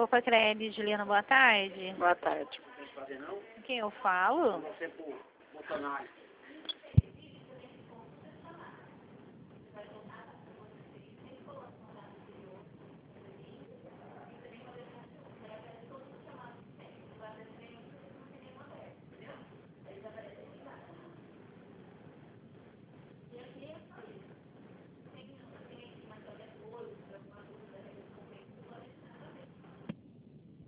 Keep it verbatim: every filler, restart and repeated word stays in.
Poupa Crédito, Juliana, boa tarde. Boa tarde. Quem eu falo? Você, Bolsonaro.